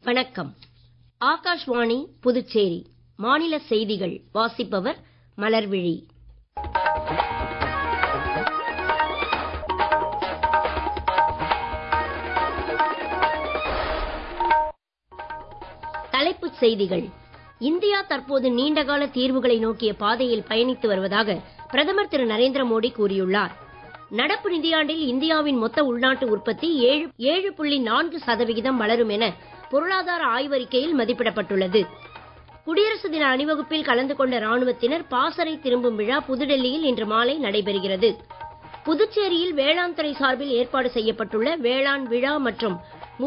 வணக்கம். ஆகாஷ்வாணி புதுச்சேரி மாநில செய்திகள் வாசிப்பவர் மலர்விழி. தலைப்புச் செய்திகள். இந்தியா தற்போது நீண்டகால தீர்வுகளை நோக்கிய பாதையில் பயணித்து வருவதாக பிரதமர் திரு நரேந்திர மோடி கூறியுள்ளார். நடப்பு நிதியாண்டில் இந்தியாவின் மொத்த உள்நாட்டு உற்பத்தி 7.4% வளரும் என பொருளாதார ஆய்வறிக்கையில் மதிப்பிடப்பட்டுள்ளது. குடியரசு தின அணிவகுப்பில் கலந்து கொண்ட ராணுவத்தினர் பாசறை திரும்பும் விழா புதுடெல்லியில் இன்று மாலை நடைபெறுகிறது. புதுச்சேரியில் வேளாண் துறை சார்பில் ஏற்பாடு செய்யப்பட்டுள்ள வேளாண் விழா மற்றும்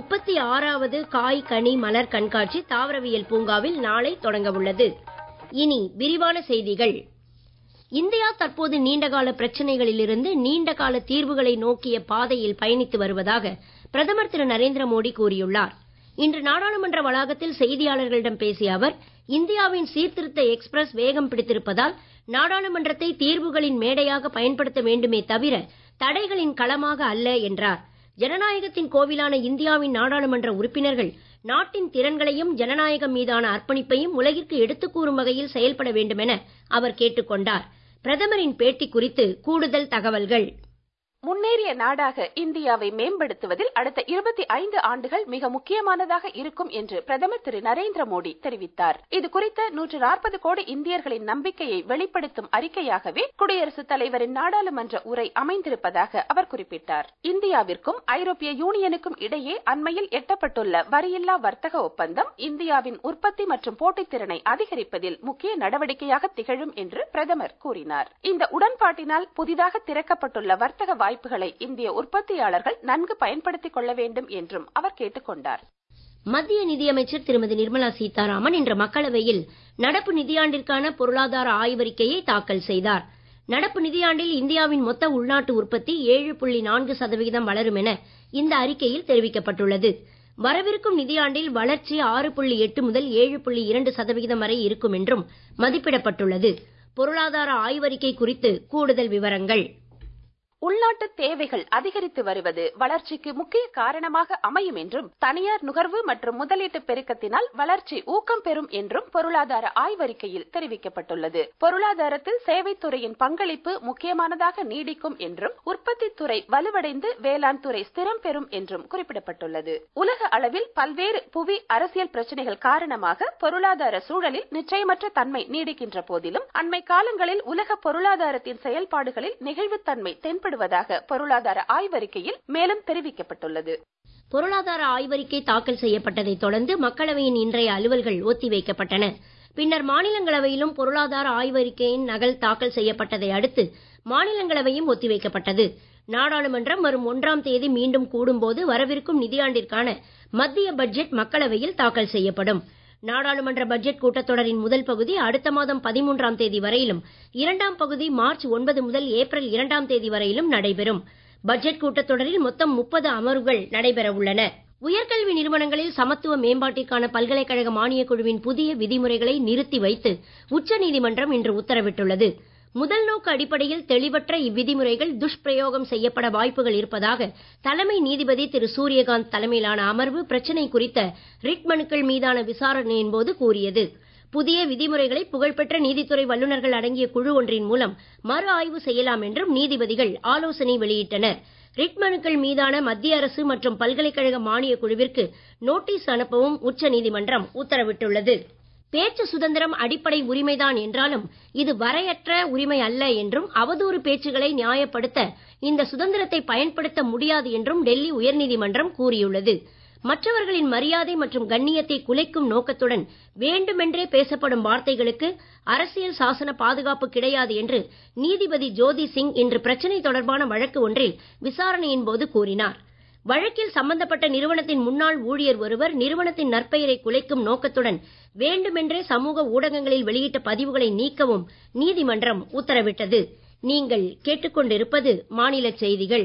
36வது காய் கனி மலர் கண்காட்சி தாவரவியல் பூங்காவில் நாளை தொடங்க உள்ளது. இனி விரிவான செய்திகள். இந்தியா தற்போது நீண்டகால பிரச்சனைகளிலிருந்து நீண்டகால தீர்வுகளை நோக்கிய பாதையில் பயணித்து வருவதாக பிரதமர் திரு நரேந்திர மோடி கூறியுள்ளார். இன்று நாடாளுமன்ற வளாகத்தில் செய்தியாளர்களிடம் பேசிய அவர், இந்தியாவின் சீர்திருத்த எக்ஸ்பிரஸ் வேகம் பிடித்திருப்பதால் நாடாளுமன்றத்தை தீர்வுகளின் மேடையாக பயன்படுத்த வேண்டுமே தவிர தடைகளின் களமாக அல்ல என்றார். ஜனநாயகத்தின் கோவிலான இந்தியாவின் நாடாளுமன்ற உறுப்பினர்கள் நாட்டின் திறன்களையும் ஜனநாயகம் மீதான அர்ப்பணிப்பையும் உலகிற்கு எடுத்துக் கூறும் வகையில் செயல்பட வேண்டும் என அவர் கேட்டுக் கொண்டார். பிரதமரின் பேட்டி குறித்து கூடுதல் தகவல்கள். முன்னேறிய நாடாக இந்தியாவை மேம்படுத்துவதில் அடுத்த 25 ஆண்டுகள் மிக முக்கியமானதாக இருக்கும் என்று பிரதமர் திரு நரேந்திர மோடி தெரிவித்தார். இது குறித்த 140 கோடி இந்தியர்களின் நம்பிக்கையை வெளிப்படுத்தும் அறிக்கையாகவே குடியரசுத் தலைவரின் நாடாளுமன்ற உரை அமைந்திருப்பதாக அவர் குறிப்பிட்டார். இந்தியாவிற்கும் ஐரோப்பிய யூனியனுக்கும் இடையே அண்மையில் எட்டப்பட்டுள்ள வரியில்லா வர்த்தக ஒப்பந்தம் இந்தியாவின் உற்பத்தி மற்றும் போட்டித்திறனை அதிகரிப்பதில் முக்கிய நடவடிக்கையாக திகழும் என்று பிரதமர் கூறினார். இந்த உடன்பாட்டினால் புதிதாக திறக்கப்பட்டுள்ள வர்த்தக வாய்ப்புகளை இந்திய உற்பத்தியாளர்கள் நன்கு பயன்படுத்திக் கொள்ள வேண்டும் என்றும் அவர் கேட்டுக் கொண்டார். மத்திய நிதியமைச்சர் திருமதி நிர்மலா சீதாராமன் இன்று மக்களவையில் நடப்பு நிதியாண்டிற்கான பொருளாதார ஆய்வறிக்கையை தாக்கல் செய்தார். நடப்பு நிதியாண்டில் இந்தியாவின் மொத்த உள்நாட்டு உற்பத்தி 7.4% வளரும் என இந்த அறிக்கையில் தெரிவிக்கப்பட்டுள்ளது. வரவிருக்கும் நிதியாண்டில் வளர்ச்சி 6.8 முதல் 7.2% வரை இருக்கும் என்றும் மதிப்பிடப்பட்டுள்ளது. பொருளாதார ஆய்வறிக்கை குறித்து கூடுதல் விவரங்கள். உள்நாட்டு தேவைகள் அதிகரித்து வருவது வளர்ச்சிக்கு முக்கிய காரணமாக அமையும் என்றும் தனியார் நுகர்வு மற்றும் முதலீட்டு பெருக்கத்தினால் வளர்ச்சி ஊக்கம் பெறும் என்றும் பொருளாதார ஆய்வறிக்கையில் தெரிவிக்கப்பட்டுள்ளது. பொருளாதாரத்தில் சேவைத்துறையின் பங்களிப்பு முக்கியமானதாக நீடிக்கும் என்றும் உற்பத்தி துறை வலுவடைந்து வேளாண் துறை ஸ்திரம் பெறும் என்றும் குறிப்பிடப்பட்டுள்ளது. உலக அளவில் பல்வேறு புவி அரசியல் பிரச்சனைகள் காரணமாக பொருளாதார சூழலில் நிச்சயமற்ற தன்மை நீடிக்கின்ற போதிலும் அண்மை காலங்களில் உலக பொருளாதாரத்தின் செயல்பாடுகளில் நெகிழ்வுத்தன்மை தென்படுவதாக பொருளாதார ஆய்வறிக்கையில் மேலும் தெரிவிக்கப்பட்டுள்ளது. பொருளாதார ஆய்வறிக்கை தாக்கல் செய்யப்பட்டதை தொடர்ந்து மக்களவையின் இன்றைய அலுவல்கள் ஒத்திவைக்கப்பட்டன. பின்னர் மாநிலங்களவையிலும் பொருளாதார ஆய்வறிக்கையின் நகல் தாக்கல் செய்யப்பட்டதை அடுத்து மாநிலங்களவையும் ஒத்திவைக்கப்பட்டது. நாடாளுமன்றம் வரும் 1ஆம் தேதி மீண்டும் கூடும்போது வரவிருக்கும் நிதியாண்டிற்கான மத்திய பட்ஜெட் மக்களவையில் தாக்கல் செய்யப்படும். நாடாளுமன்ற பட்ஜெட் கூட்டத்தொடரின் முதல் பகுதி அடுத்த மாதம் 13ஆம் தேதி வரையிலும் 2ஆம் பகுதி மார்ச் 9 முதல் ஏப்ரல் 2ஆம் தேதி வரையிலும் நடைபெறும். பட்ஜெட் கூட்டத்தொடரில் மொத்தம் 30 அமர்வுகள் நடைபெற உள்ளன. உயர்கல்வி நிறுவனங்களில் சமத்துவ மேம்பாட்டிற்கான பல்கலைக்கழக மானியக் குழுவின் புதிய விதிமுறைகளை நிறுத்தி வைத்து உச்சநீதிமன்றம் இன்று உத்தரவிட்டுள்ளது. முதல் நோக்கு அடிப்படையில் தெளிவற்ற இவ்விதிமுறைகள் துஷ்பிரயோகம் செய்யப்பட வாய்ப்புகள் இருப்பதாக தலைமை நீதிபதி திரு சூரியகாந்த் தலைமையிலான அமர்வு பிரச்சினை குறித்த ரிட் மனுக்கள் மீதான விசாரணையின் போது கூறியது. புதிய விதிமுறைகளை புகழ்பெற்ற நீதித்துறை வல்லுநர்கள் அடங்கிய குழு ஒன்றின் மூலம் மறு ஆய்வு செய்யலாம் என்றும் நீதிபதிகள் ஆலோசனை வெளியிட்டனர். ரிட் மனுக்கள் மீதான மத்திய அரசு மற்றும் பல்கலைக்கழக மானியக் குழுவிற்கு நோட்டீஸ் அனுப்பவும் உச்சநீதிமன்றம் உத்தரவிட்டுள்ளது. பேச்சு சுதந்திரம் அடிப்படை உரிமைதான் என்றாலும் இது வரையற்ற உரிமை அல்ல என்றும் அவதூறு பேச்சுகளை நியாயப்படுத்த இந்த சுதந்திரத்தை பயன்படுத்த முடியாது என்றும் டெல்லி உயர்நீதிமன்றம் கூறியுள்ளது. மற்றவர்களின் மரியாதை மற்றும் கண்ணியத்தை குலைக்கும் நோக்கத்துடன் வேண்டுமென்றே பேசப்படும் வார்த்தைகளுக்கு அரசியல் சாசன பாதுகாப்பு கிடையாது என்று நீதிபதி ஜோதி சிங் இன்று பிரச்சினை தொடர்பான வழக்கு ஒன்றில் விசாரணையின் போது கூறினார். வழக்கில் சம்பந்தப்பட்ட நிறுவனத்தின் முன்னாள் ஊழியர் ஒருவர் நிறுவனத்தின் நற்பெயரை குலைக்கும் நோக்கத்துடன் வேண்டுமென்றே சமூக ஊடகங்களில் வெளியிட்ட பதிவுகளை நீக்கவும் நீதிமன்றம் உத்தரவிட்டது. நீங்கள் கேட்டுக்கொண்டிருப்பது மாநில செய்திகள்.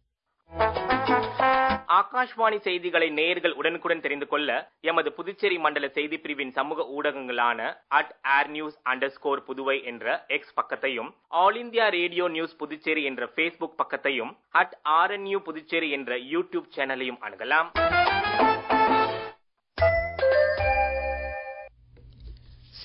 ஆகாஷ்வாணி செய்திகளை நேயர்கள் உடனுக்குடன் தெரிந்து கொள்ள எமது புதுச்சேரி மண்டல செய்தி பிரிவின் சமூக ஊடகங்களான @airnews_புதுவை என்ற எக்ஸ் பக்கத்தையும், all India radio news Puducherry என்ற Facebook பக்கத்தையும், @RNU புதுச்சேரி என்ற யூடியூப் சேனலையும் அணுகலாம்.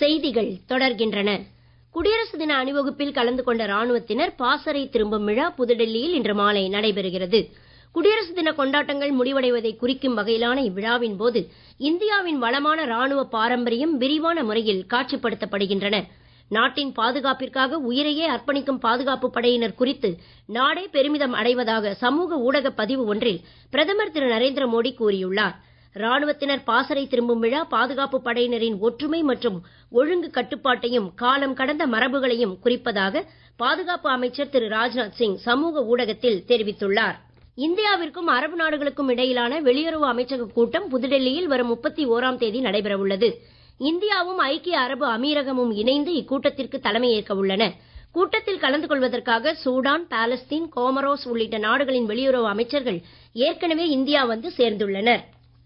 செய்திகள் தொடர்கின்றன. குடியரசு தின அணிவகுப்பில் கலந்து கொண்ட ராணுவத்தினர் பாசறை திரும்பும் விழா புதுடெல்லியில் இன்று மாலை நடைபெறுகிறது. குடியரசு தின கொண்டாட்டங்கள் முடிவடைவதை குறிக்கும் வகையிலான இவ்விழாவின் போது இந்தியாவின் வளமான ராணுவ பாரம்பரியம் விரிவான முறையில் காட்சிப்படுத்தப்படுகின்றன. நாட்டின் பாதுகாப்பிற்காக உயிரையே அர்ப்பணிக்கும் பாதுகாப்பு படையினர் குறித்து நாடே பெருமிதம் அடைவதாக சமூக ஊடக பதிவு ஒன்றில் பிரதமர் திரு நரேந்திர மோடி கூறியுள்ளார். ராணுவத்தினர் பாசறை திரும்பும் விழா பாதுகாப்பு படையினரின் ஒற்றுமை மற்றும் ஒழுங்கு கட்டுப்பாட்டையும் காலம் கடந்த மரபுகளையும் குறிப்பதாக பாதுகாப்பு அமைச்சர் திரு ராஜ்நாத் சிங் சமூக ஊடகத்தில் தெரிவித்துள்ளார். இந்தியாவிற்கும் அரபு நாடுகளுக்கும் இடையிலான வெளியுறவு அமைச்சக கூட்டம் புதுடெல்லியில் வரும் 31ஆம் தேதி நடைபெற உள்ளது. இந்தியாவும் ஐக்கிய அரபு அமீரகமும் இணைந்து இக்கூட்டத்திற்கு தலைமையேற்க உள்ளன. கூட்டத்தில் கலந்து கொள்வதற்காக சூடான், பாலஸ்தீன், கோமரோஸ் உள்ளிட்ட நாடுகளின் வெளியுறவு அமைச்சர்கள் ஏற்கனவே இந்தியா வந்து சேர்ந்துள்ளனர்.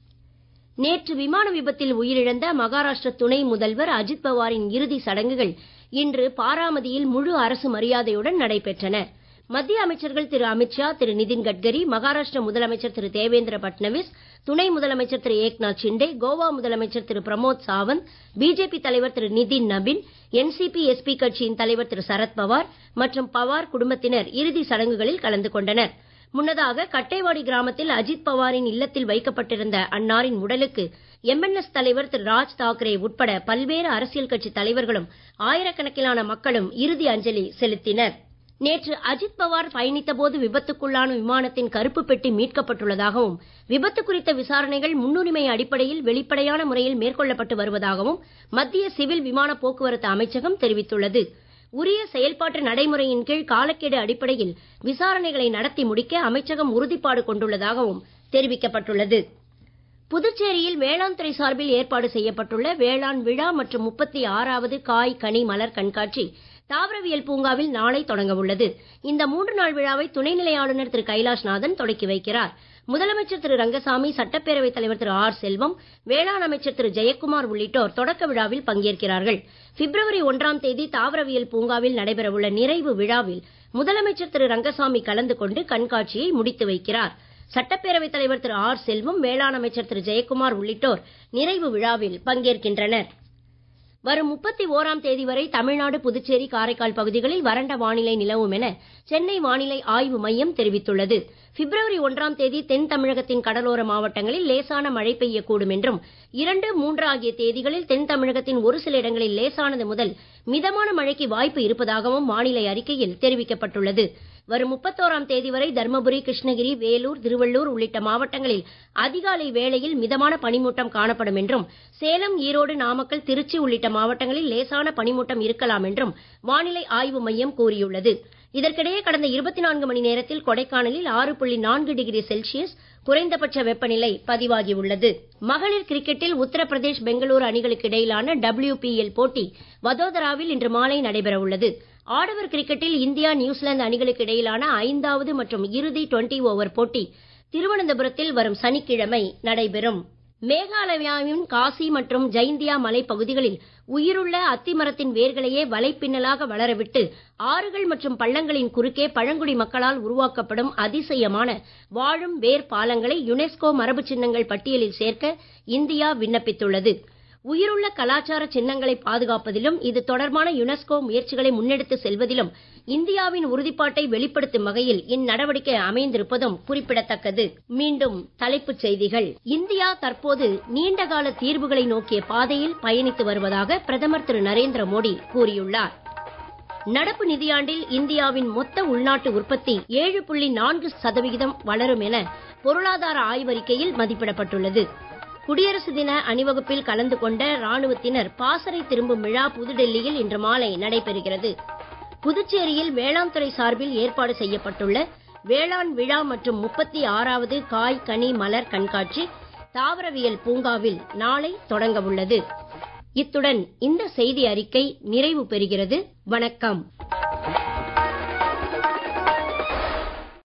நேற்று விமான விபத்தில் உயிரிழந்த மகாராஷ்டிர துணை முதல்வர் அஜித் பவாரின் இறுதி சடங்குகள் இன்று பாராமதியில் முழு அரசு மரியாதையுடன் நடைபெற்றன. மத்திய அமைச்சர்கள் திரு அமித்ஷா, திரு நிதின் கட்கரி, மகாராஷ்டிர முதலமைச்சர் திரு தேவேந்திர பட்னவிஸ், துணை முதலமைச்சர் திரு ஏக்நாத் ஷிண்டே, கோவா முதலமைச்சர் திரு பிரமோத் சாவந்த், பிஜேபி தலைவர் திரு நிதின் நபின், என்சிபி எஸ்பி கட்சியின் தலைவர் திரு சரத்பவார் மற்றும் பவார் குடும்பத்தினர் இறுதி சடங்குகளில் கலந்து கொண்டனர். முன்னதாக கட்டைவாடி கிராமத்தில் அஜித் பவாரின் இல்லத்தில் வைக்கப்பட்டிருந்த அன்னாரின் உடலுக்கு எம்என்எஸ் தலைவர் திரு ராஜ் தாக்கரே உட்பட பல்வேறு அரசியல் கட்சி தலைவர்களும் ஆயிரக்கணக்கிலான மக்களும் இறுதி அஞ்சலி செலுத்தினர். நேற்று அஜித் பவார் பயணித்தபோது விபத்துக்குள்ளான விமானத்தின் கருப்பு பெட்டி மீட்கப்பட்டுள்ளதாகவும் விபத்து குறித்த விசாரணைகள் முன்னுரிமை அடிப்படையில் வெளிப்படையான முறையில் மேற்கொள்ளப்பட்டு வருவதாகவும் மத்திய சிவில் விமான போக்குவரத்து அமைச்சகம் தெரிவித்துள்ளது. உரிய செயல்பாட்டு நடைமுறையின் கீழ் காலக்கெடு அடிப்படையில் விசாரணைகளை நடத்தி முடிக்க அமைச்சகம் உறுதிப்பாடு கொண்டுள்ளதாகவும் தெரிவிக்கப்பட்டுள்ளது. புதுச்சேரியில் வேளாண் துறை சார்பில் ஏற்பாடு செய்யப்பட்டுள்ள வேளாண் விழா மற்றும் 36வது காய் கனி மலர் கண்காட்சி தாவரவியல் பூங்காவில் நாளை தொடங்க உள்ளது. இந்த 3 நாள் விழாவை துணைநிலை ஆளுநர் திரு கைலாஷ்நாதன் தொடக்கி வைக்கிறார். முதலமைச்சர் திரு ரங்கசாமி, சட்டப்பேரவைத் தலைவர் திரு ஆர் செல்வம், வேளாண் அமைச்சர் திரு ஜெயக்குமார் உள்ளிட்டோர் தொடக்க விழாவில் பங்கேற்கிறார்கள். பிப்ரவரி 1ஆம் தேதி தாவரவியல் பூங்காவில் நடைபெறவுள்ள நிறைவு விழாவில் முதலமைச்சர் திரு ரங்கசாமி கலந்து கொண்டு கண்காட்சியை முடித்து வைக்கிறார். சட்டப்பேரவைத் தலைவர் திரு ஆர் செல்வம், வேளாண் அமைச்சர் திரு ஜெயக்குமார் உள்ளிட்டோர் நிறைவு விழாவில் பங்கேற்கின்றனர். வரும் 31ஆம் தேதி வரை தமிழ்நாடு, புதுச்சேரி, காரைக்கால் பகுதிகளில் வறண்ட வானிலை நிலவும் என சென்னை வானிலை ஆய்வு மையம் தெரிவித்துள்ளது. பிப்ரவரி 1ஆம் தேதி தென் தமிழகத்தின் கடலோர மாவட்டங்களில் லேசான மழை பெய்யக்கூடும் என்றும் 2, 3 ஆகிய தேதிகளில் தென் தமிழகத்தின் ஒரு சில இடங்களில் லேசானது முதல் மிதமான மழைக்கு வாய்ப்பு இருப்பதாகவும் வானிலை அறிக்கையில் தெரிவிக்கப்பட்டுள்ளது. வரும் 31ஆம் தேதி வரை தர்மபுரி, கிருஷ்ணகிரி, வேலூர், திருவள்ளூர் உள்ளிட்ட மாவட்டங்களில் அதிகாலை வேளையில் மிதமான பனிமூட்டம் காணப்படும் என்றும் சேலம், ஈரோடு, நாமக்கல், திருச்சி உள்ளிட்ட மாவட்டங்களில் லேசான பனிமூட்டம் இருக்கலாம் என்றும் வானிலை ஆய்வு மையம் கூறியுள்ளது. இதற்கிடையே கடந்த 24 மணி நேரத்தில் கொடைக்கானலில் 6.4 டிகிரி செல்சியஸ் குறைந்தபட்ச வெப்பநிலை பதிவாகியுள்ளது. மகளிர் கிரிக்கெட்டில் உத்தரப்பிரதேஷ், பெங்களூரு அணிகளுக்கு இடையிலான WPL போட்டி வதோதராவில் இன்று மாலை நடைபெற உள்ளது. ஆடவர் கிரிக்கெட்டில் இந்தியா, நியூசிலாந்து அணிகளுக்கு இடையிலான 5வது மற்றும் இறுதி 20 ஓவர் போட்டி திருவனந்தபுரத்தில் வரும் சனிக்கிழமை நடைபெறும். மேகாலயாவின் காசி மற்றும் ஜைந்தியா மலைப்பகுதிகளில் உயிருள்ள அத்திமரத்தின் வேர்களையே வலைப்பின்னலாக வளரவிட்டு ஆறுகள் மற்றும் பள்ளங்களின் குறுக்கே பழங்குடி மக்களால் உருவாக்கப்படும் அதிசயமான வாழும் வேர் பாலங்களை யுனெஸ்கோ மரபு சின்னங்கள் பட்டியலில் சேர்க்க இந்தியா விண்ணப்பித்துள்ளது. உயிருள்ள கலாச்சார சின்னங்களை பாதுகாப்பதிலும் இது தொடர்பான யுனெஸ்கோ முயற்சிகளை முன்னெடுத்து செல்வதிலும் இந்தியாவின் உறுதிப்பாட்டை வெளிப்படுத்தும் வகையில் இந்நடவடிக்கை அமைந்திருப்பதும் குறிப்பிடத்தக்கது. மீண்டும் தலைப்புச் செய்திகள். இந்தியா தற்போது நீண்டகால தீர்வுகளை நோக்கிய பாதையில் பயணித்து வருவதாக பிரதமர் திரு நரேந்திர மோடி கூறியுள்ளார். நடப்பு நிதியாண்டில் இந்தியாவின் மொத்த உள்நாட்டு உற்பத்தி 7.4% வளரும் என பொருளாதார ஆய்வறிக்கையில் மதிப்பிடப்பட்டுள்ளது. குடியரசு தின அணிவகுப்பில் கலந்து கொண்ட ராணுவத்தினர் பாசறை திரும்பும் விழா புதுடெல்லியில் இன்று மாலை நடைபெறுகிறது. புதுச்சேரியில் வேளாண் துறை சார்பில் ஏற்பாடு செய்யப்பட்டுள்ள வேளாண் விழா மற்றும் 36வது காய் கனி மலர் கண்காட்சி தாவரவியல் பூங்காவில் நாளை தொடங்க உள்ளது. இத்துடன் இந்த செய்தி அறிக்கை நிறைவு பெறுகிறது. வணக்கம்.